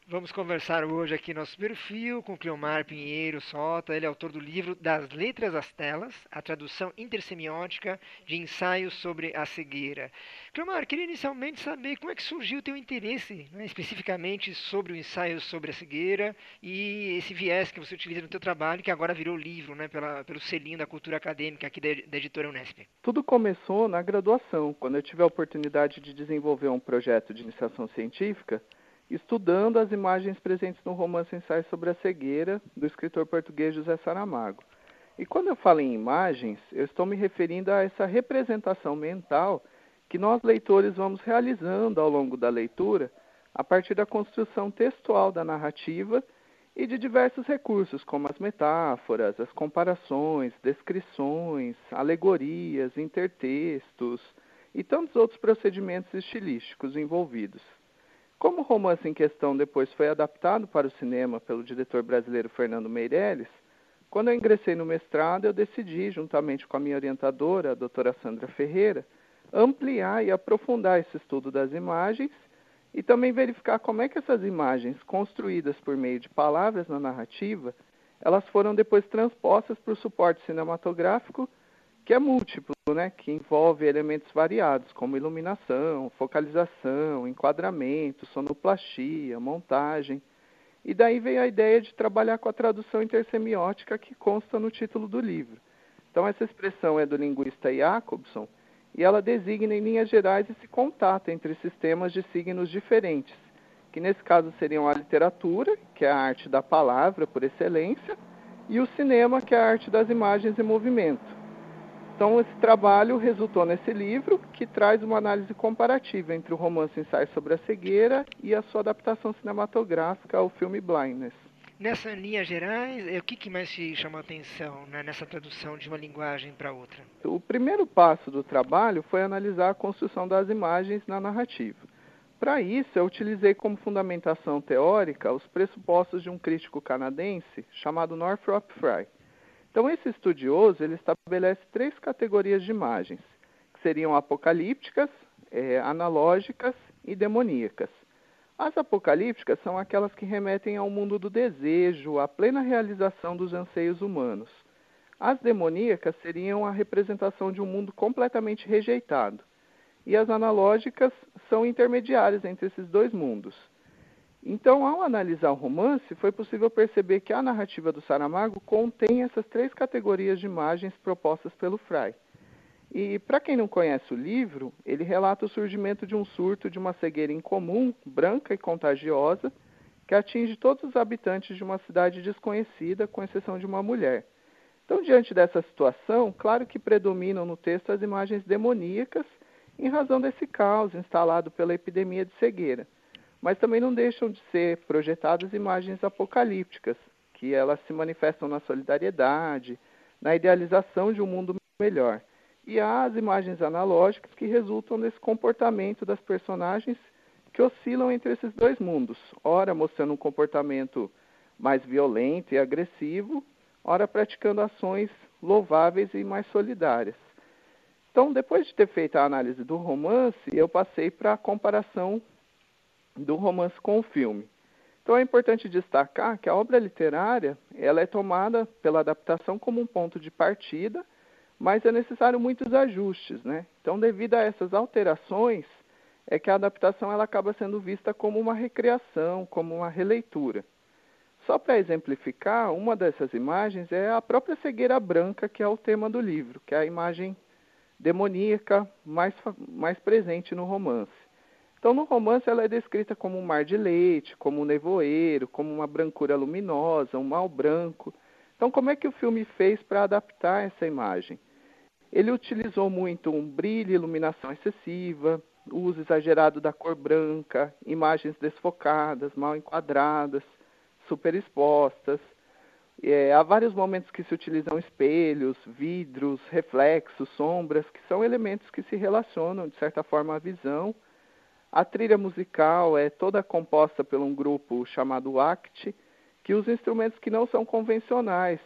Vamos conversar hoje aqui no nosso perfil com Cleomar Pinheiro Sota. Ele é autor do livro Das Letras às Telas, a tradução intersemiótica de ensaios sobre a cegueira. Cleomar, queria inicialmente saber como é que surgiu o teu interesse, né, especificamente sobre o ensaio sobre a cegueira e esse viés que você utiliza no teu trabalho, que agora virou livro, né, pelo selinho da cultura acadêmica aqui da editora Unesp. Tudo começou na graduação, quando eu tive a oportunidade de desenvolver um projeto de iniciação científica, estudando as imagens presentes no romance Ensaio sobre a Cegueira, do escritor português José Saramago. E quando eu falo em imagens, eu estou me referindo a essa representação mental que nós leitores vamos realizando ao longo da leitura, a partir da construção textual da narrativa e de diversos recursos, como as metáforas, as comparações, descrições, alegorias, intertextos e tantos outros procedimentos estilísticos envolvidos. Como o romance em questão depois foi adaptado para o cinema pelo diretor brasileiro Fernando Meirelles, quando eu ingressei no mestrado, eu decidi, juntamente com a minha orientadora, a doutora Sandra Ferreira, ampliar e aprofundar esse estudo das imagens e também verificar como é que essas imagens, construídas por meio de palavras na narrativa, elas foram depois transpostas para o suporte cinematográfico, que é múltiplo, né? Que envolve elementos variados, como iluminação, focalização, enquadramento, sonoplastia, montagem. E daí veio a ideia de trabalhar com a tradução intersemiótica que consta no título do livro. Então, essa expressão é do linguista Jacobson, e ela designa, em linhas gerais, esse contato entre sistemas de signos diferentes, que nesse caso seriam a literatura, que é a arte da palavra por excelência, e o cinema, que é a arte das imagens em movimento. Então, esse trabalho resultou nesse livro, que traz uma análise comparativa entre o romance Ensaio sobre a Cegueira e a sua adaptação cinematográfica ao filme Blindness. Nessas linhas gerais, o que mais te chamou a atenção, né, nessa tradução de uma linguagem para outra? O primeiro passo do trabalho foi analisar a construção das imagens na narrativa. Para isso, eu utilizei como fundamentação teórica os pressupostos de um crítico canadense chamado Northrop Frye. Então, esse estudioso ele estabelece três categorias de imagens, que seriam apocalípticas, analógicas e demoníacas. As apocalípticas são aquelas que remetem ao mundo do desejo, à plena realização dos anseios humanos. As demoníacas seriam a representação de um mundo completamente rejeitado. E as analógicas são intermediárias entre esses dois mundos. Então, ao analisar o romance, foi possível perceber que a narrativa do Saramago contém essas três categorias de imagens propostas pelo Frye. E, para quem não conhece o livro, ele relata o surgimento de um surto de uma cegueira incomum, branca e contagiosa, que atinge todos os habitantes de uma cidade desconhecida, com exceção de uma mulher. Então, diante dessa situação, claro que predominam no texto as imagens demoníacas, em razão desse caos instalado pela epidemia de cegueira. Mas também não deixam de ser projetadas imagens apocalípticas, que elas se manifestam na solidariedade, na idealização de um mundo melhor. E há as imagens analógicas que resultam desse comportamento das personagens que oscilam entre esses dois mundos, ora mostrando um comportamento mais violento e agressivo, ora praticando ações louváveis e mais solidárias. Então, depois de ter feito a análise do romance, eu passei para a comparação do romance com o filme. Então, é importante destacar que a obra literária ela é tomada pela adaptação como um ponto de partida, mas é necessário muitos ajustes, né? Então, devido a essas alterações, é que a adaptação ela acaba sendo vista como uma recriação, como uma releitura. Só para exemplificar, uma dessas imagens é a própria cegueira branca, que é o tema do livro, que é a imagem demoníaca mais presente no romance. Então, no romance, ela é descrita como um mar de leite, como um nevoeiro, como uma brancura luminosa, um mal branco. Então, como é que o filme fez para adaptar essa imagem? Ele utilizou muito um brilho e iluminação excessiva, o uso exagerado da cor branca, imagens desfocadas, mal enquadradas, superexpostas. Há vários momentos que se utilizam espelhos, vidros, reflexos, sombras, que são elementos que se relacionam, de certa forma, à visão. A trilha musical é toda composta por um grupo chamado ACT, que usa instrumentos que não são convencionais,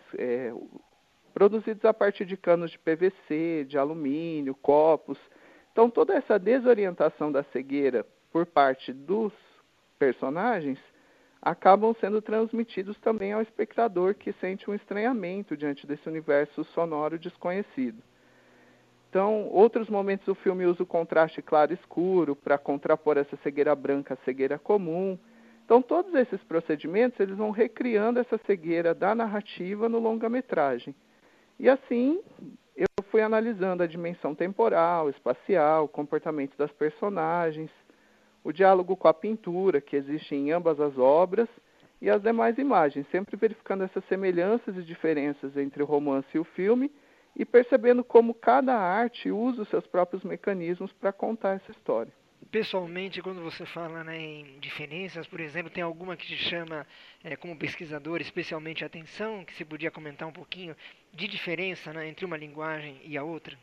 produzidos a partir de canos de PVC, de alumínio, copos. Então, toda essa desorientação da cegueira por parte dos personagens acabam sendo transmitidos também ao espectador que sente um estranhamento diante desse universo sonoro desconhecido. Então, outros momentos do filme usam o contraste claro e escuro para contrapor essa cegueira branca à cegueira comum. Então, todos esses procedimentos eles vão recriando essa cegueira da narrativa no longa-metragem. E assim, eu fui analisando a dimensão temporal, espacial, o comportamento das personagens, o diálogo com a pintura que existe em ambas as obras e as demais imagens, sempre verificando essas semelhanças e diferenças entre o romance e o filme e percebendo como cada arte usa os seus próprios mecanismos para contar essa história. Pessoalmente, quando você fala, né, em diferenças, por exemplo, tem alguma que te chama, como pesquisador, especialmente a atenção, que você podia comentar um pouquinho de diferença, né, entre uma linguagem e a outra?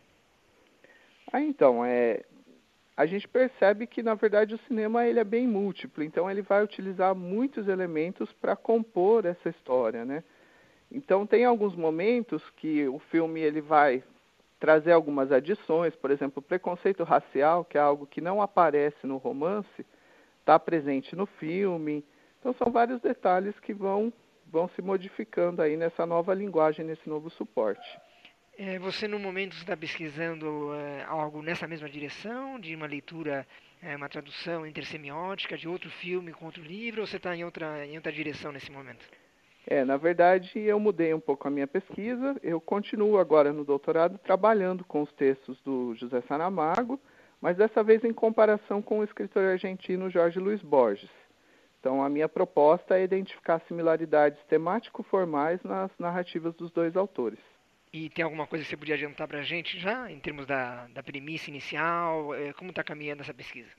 Então, a gente percebe que, na verdade, o cinema ele é bem múltiplo, então ele vai utilizar muitos elementos para compor essa história, né? Então, tem alguns momentos que o filme ele vai trazer algumas adições, por exemplo, o preconceito racial, que é algo que não aparece no romance, está presente no filme. Então, são vários detalhes que vão se modificando aí nessa nova linguagem, nesse novo suporte. Você, no momento, está pesquisando algo nessa mesma direção, de uma leitura, uma tradução intersemiótica de outro filme com outro livro, ou você está em outra direção nesse momento? Na verdade, eu mudei um pouco a minha pesquisa. Eu continuo agora no doutorado trabalhando com os textos do José Saramago, mas dessa vez em comparação com o escritor argentino Jorge Luis Borges. Então, a minha proposta é identificar similaridades temático-formais nas narrativas dos dois autores. E tem alguma coisa que você podia adiantar para a gente já, em termos da premissa inicial? Como está caminhando essa pesquisa?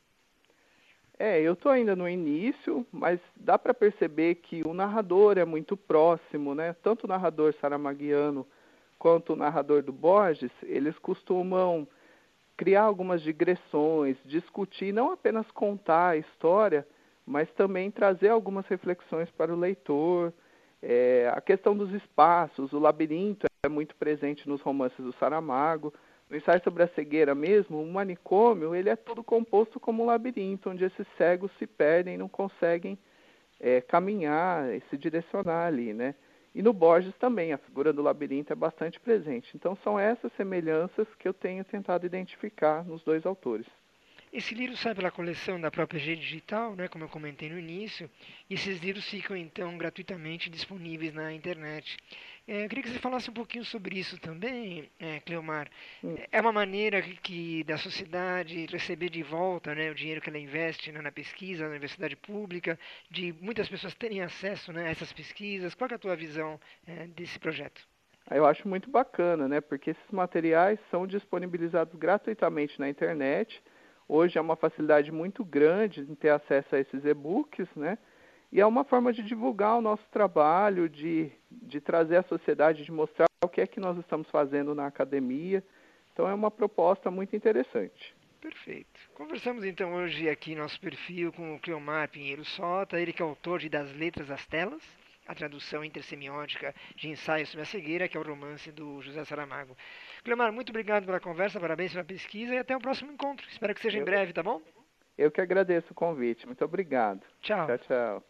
Eu estou ainda no início, mas dá para perceber que o narrador é muito próximo, né? Tanto o narrador saramaguiano quanto o narrador do Borges, eles costumam criar algumas digressões, discutir, não apenas contar a história, mas também trazer algumas reflexões para o leitor. A questão dos espaços, o labirinto é muito presente nos romances do Saramago. No ensaio sobre a cegueira mesmo, o manicômio ele é todo composto como um labirinto, onde esses cegos se perdem e não conseguem caminhar e se direcionar ali, né? E no Borges também, a figura do labirinto é bastante presente. Então são essas semelhanças que eu tenho tentado identificar nos dois autores. Esse livro sai pela coleção da própria G Digital, né, como eu comentei no início, e esses livros ficam então gratuitamente disponíveis na internet. Eu queria que você falasse um pouquinho sobre isso também, Cleomar. Hum. É uma maneira da sociedade receber de volta, né, o dinheiro que ela investe, né, na pesquisa, na universidade pública, de muitas pessoas terem acesso, né, a essas pesquisas. Qual que é a tua visão, desse projeto? Eu acho muito bacana, né? Porque esses materiais são disponibilizados gratuitamente na internet. Hoje é uma facilidade muito grande em ter acesso a esses e-books, né? E é uma forma de divulgar o nosso trabalho, de trazer à sociedade, de mostrar o que é que nós estamos fazendo na academia. Então é uma proposta muito interessante. Perfeito. Conversamos então hoje aqui no nosso perfil com o Cleomar Pinheiro Sota, ele que é autor de Das Letras às Telas, a tradução intersemiótica de Ensaio sobre a Cegueira, que é o romance do José Saramago. Cleomar, muito obrigado pela conversa, parabéns pela pesquisa e até o próximo encontro. Espero que seja em Eu, breve, tá bom? eu que agradeço o convite. Muito obrigado. Tchau. Tchau, tchau.